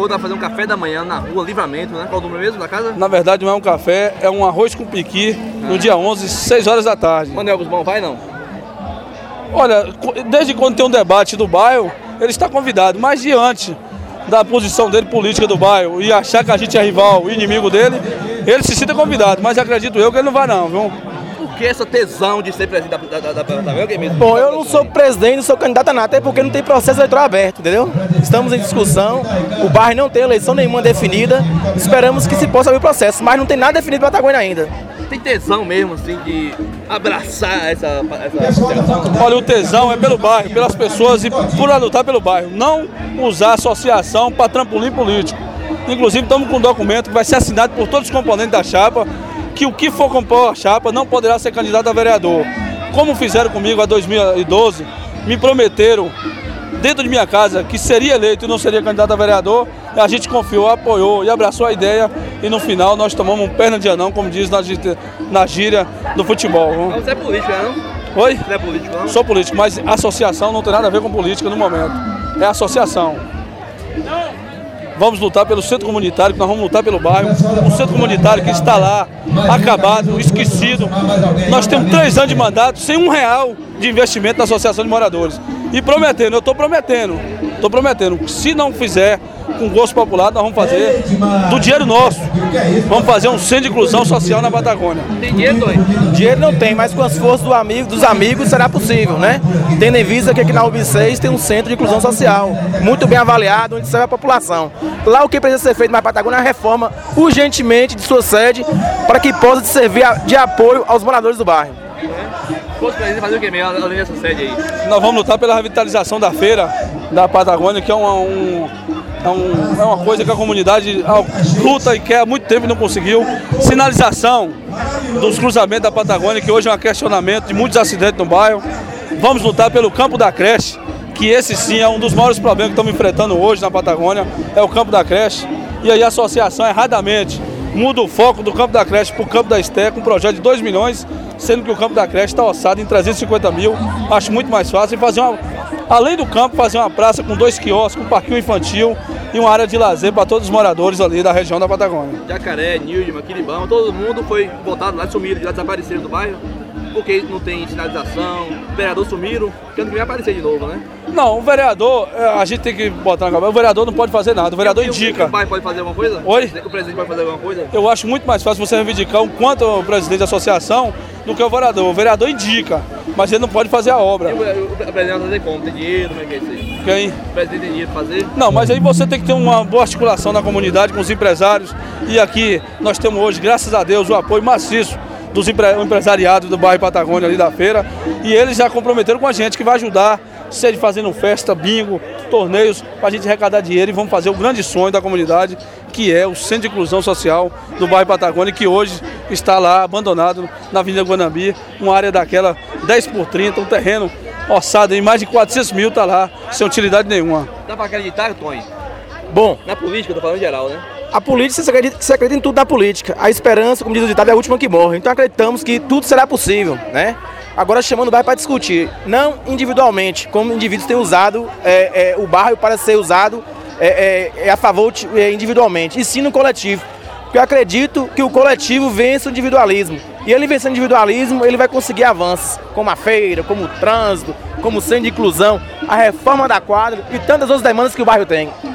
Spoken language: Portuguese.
vereador tá fazendo um café da manhã na rua Livramento, né? Qual o número mesmo da casa? Na verdade não é um café, é um arroz com piqui no dia 11, 6 horas da tarde. Manuel Guzmão vai não? Olha, desde quando tem um debate do bairro, ele está convidado, mas diante da posição dele política do bairro e achar que a gente é rival, inimigo dele, ele se sinta convidado, mas acredito eu que ele não vai não, viu? Por que essa tesão de ser presidente da mesmo? Bom, eu não sou presidente, não sou candidato a nada, até porque não tem processo eleitoral aberto, entendeu? Estamos em discussão, o bairro não tem eleição nenhuma definida, esperamos que se possa abrir o processo, mas não tem nada definido para Patagônia ainda. Tem tesão mesmo, assim, de abraçar essa associação? Olha, o tesão é pelo bairro, pelas pessoas e por lutar pelo bairro. Não usar a associação para trampolim político. Inclusive, estamos com um documento que vai ser assinado por todos os componentes da chapa, que o que for compor a chapa não poderá ser candidato a vereador. Como fizeram comigo em 2012, me prometeram, dentro de minha casa, que seria eleito e não seria candidato a vereador, e a gente confiou, apoiou e abraçou a ideia, e no final nós tomamos um perna de anão, como diz na gíria do futebol. Não, você é político, não? Oi? Você é político, não? Sou político, mas associação não tem nada a ver com política no momento. É associação. Vamos lutar pelo centro comunitário, que nós vamos lutar pelo bairro. O centro comunitário que está lá, acabado, esquecido. Nós temos 3 anos de mandato, sem R$1 de investimento na associação de moradores. E prometendo, eu estou prometendo, se não fizer com gosto popular, nós vamos fazer do dinheiro nosso. Vamos fazer um centro de inclusão social na Patagônia. Tem dinheiro, Tony? Dinheiro não tem, mas com as forças dos amigos será possível, né? Tendo em vista que aqui na UB6 tem um centro de inclusão social, muito bem avaliado, onde serve a população. Lá o que precisa ser feito na Patagônia é a reforma urgentemente de sua sede, para que possa servir de apoio aos moradores do bairro. Fosse presidente fazer o que mesmo, além dessa sede aí? Nós vamos lutar pela revitalização da feira da Patagônia, que é uma coisa que a comunidade luta e quer há muito tempo e não conseguiu. Sinalização dos cruzamentos da Patagônia, que hoje é um questionamento de muitos acidentes no bairro. Vamos lutar pelo campo da creche, que esse sim é um dos maiores problemas que estamos enfrentando hoje na Patagônia, é o campo da creche. E aí a associação erradamente muda o foco do campo da creche para o campo da Esté, com um projeto de 2 milhões, sendo que o campo da creche está orçado em 350 mil. Acho muito mais fácil fazer além do campo, fazer uma praça com 2 quiosques, um parquinho infantil e uma área de lazer para todos os moradores ali da região da Patagônia. Jacaré, Nilde, Maquiribão, todo mundo foi botado lá, sumiram, já desapareceram do bairro, porque não tem sinalização, vereador sumiram, porque ano que vem vai aparecer de novo, né? Não, o vereador, a gente tem que botar na cabeça, o vereador não pode fazer nada, o vereador indica. O pai pode fazer alguma coisa? Oi? O presidente pode fazer alguma coisa? Eu acho muito mais fácil você reivindicar quanto o presidente da associação do que o vereador. O vereador indica, mas ele não pode fazer a obra. E o presidente vai fazer como? Tem dinheiro? Como é que é isso aí? Quem? O presidente tem dinheiro para fazer? Não, mas aí você tem que ter uma boa articulação na comunidade com os empresários. E aqui nós temos hoje, graças a Deus, o apoio maciço dos empresariados do bairro Patagônia ali da feira. E eles já comprometeram com a gente que vai ajudar, seja fazendo festa, bingo, torneios, para a gente arrecadar dinheiro e vamos fazer o grande sonho da comunidade, que é o Centro de Inclusão Social do bairro Patagônia, que hoje está lá abandonado na Avenida Guanambi, uma área daquela 10x30, um terreno orçado em mais de 400 mil, está lá, sem utilidade nenhuma. Dá para acreditar, Tony? Bom, na política, eu tô falando em geral, né? A política, você acredita em tudo da política. A esperança, como diz o ditado, é a última que morre. Então acreditamos que tudo será possível, né? Agora chamando o bairro para discutir, não individualmente, como indivíduos têm usado o bairro para ser usado a favor individualmente, e sim no coletivo. Porque eu acredito que o coletivo vence o individualismo. E ele vencendo o individualismo, ele vai conseguir avanços, como a feira, como o trânsito, como o centro de inclusão, a reforma da quadra e tantas outras demandas que o bairro tem.